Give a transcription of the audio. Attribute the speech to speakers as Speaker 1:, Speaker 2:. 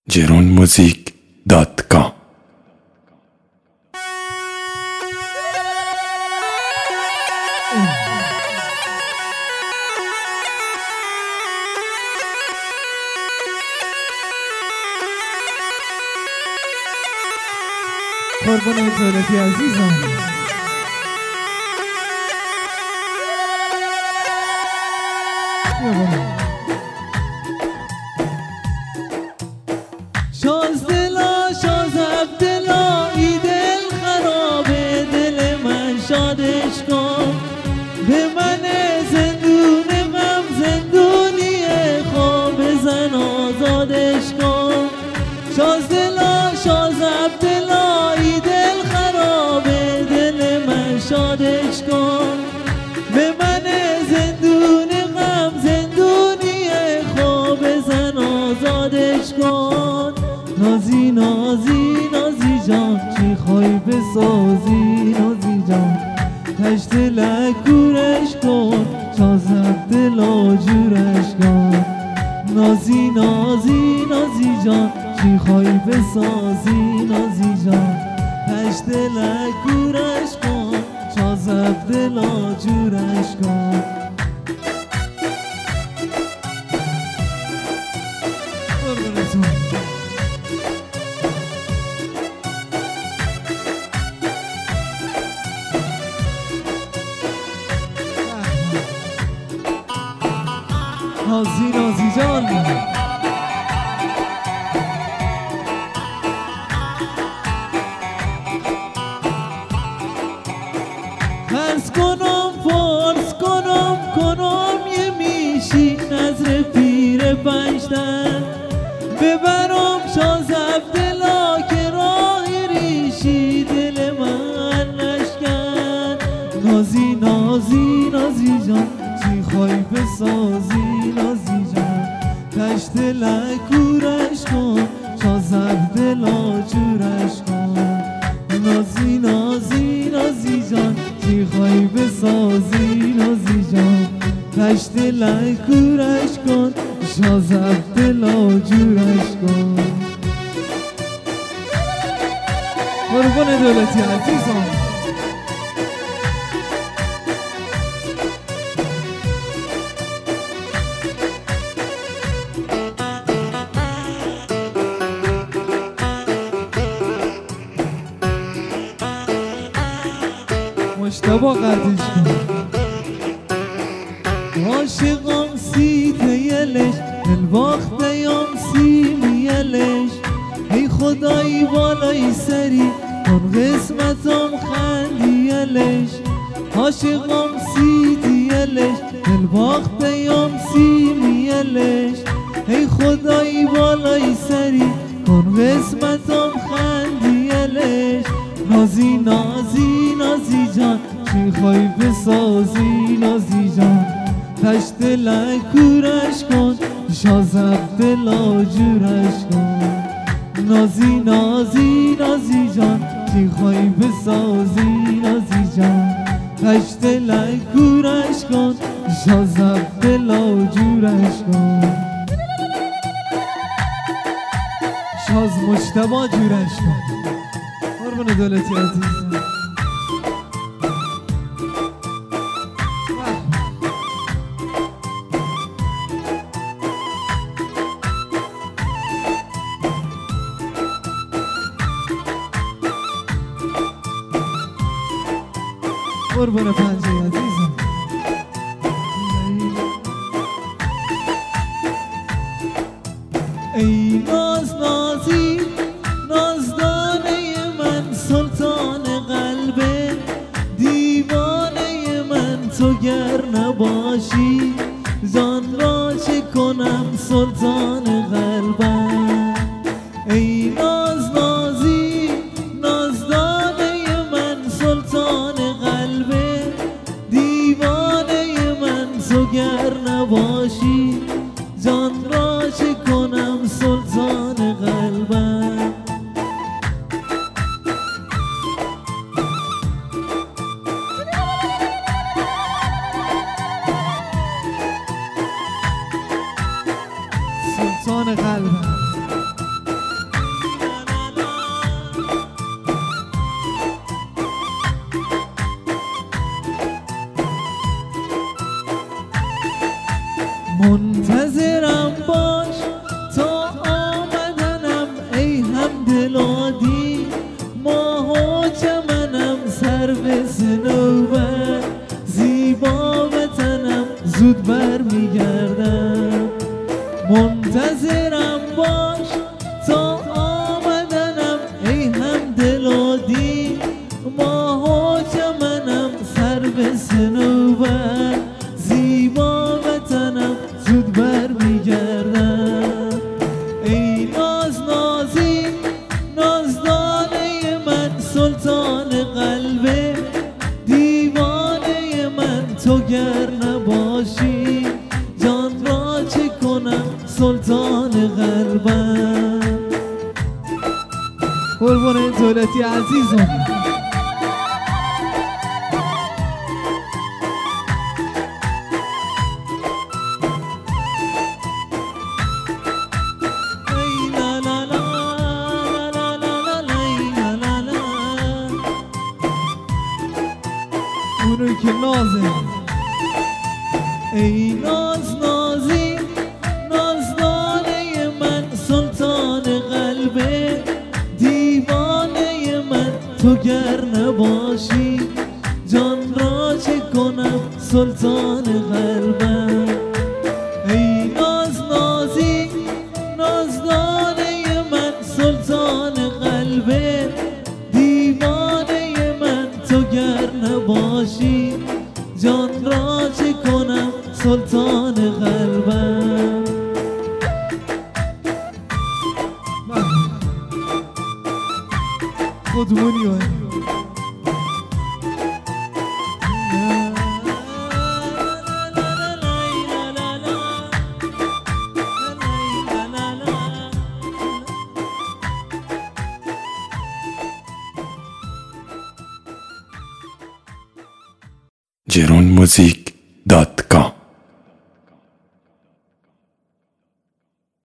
Speaker 1: jeronmusic.com.
Speaker 2: قربان دولتی عزیزم شاز دلا شاز عبدلا ای دل خرابه دل من شادش کن به من زندون غم زندونی خواب زن آزادش کن شاز دلا شاز عبدلا ای دل خرابه دل من شادش کن به من زندون غم زندونی خواب زن آزادش کن نازی نازی نازی جان چی خواهی بسازی نازی جان تشت لکورش کن شازم دلا جورش کن نازی نازی نازی جان چی خواهی بسازی نازی جان تشت لکورش کن شازم دلا جورش کن نازی نازی جان خرس کنم فارس کنم یه میشی نظر پیر پنجتن ببرم شاز عبدلا که راه ریشی دل من نشکن نازی نازی نازی جان چی خواهی بسازی نازی جان تشت لکورش کن شاز عبدلا جورش کن نازی نازی نازی جان چی خواهی بسازی نازی جان تشت لکورش کن شاز عبدلا جورش کن قربان دولتی عزیزم مشتبا قدش کن عاشقم سی تیلش دل باختیم سی میلش ای خدای بالای سری کن قسمتم خندیلش عاشقم سی تیلش دل باختیم سی میلش ای خدای بالای سری کن قسمتم خندیلش نازی نازی نازی جان چی خواهی بسازی نازی جان تشت لکورش کن شاز عبدلا جورش کن نازی نازی نازی جان چی خواهی بسازی نازی جان تشت لکورش کن شاز عبدلا جورش کن شاز مشتبا جورش کن قربان دولتی عزیزم قربان پنجه عزیزم ای ناز نازی نازدانه من سلطان قلبه دیوانه من تو گر نباشی جان را چه کنم سلطان قلبم ای ناز نازی نازدانه من سلطان قلبه دیوانه من تو گر نباشی جان را چه کنم سلطان قلبم قربان دولتی عزیزم. اونو که نازه ای ناز نازی نازدانه من سلطان قلبه دیوانه من تو گر نباشی جان را چه کنم سلطان قلبم ای ناز نازی نازدانه من سلطان قلبه دیوانه من تو گر نباشی جان را چه کنم سلطان قلبم. خودمونی های
Speaker 1: geronmusic.com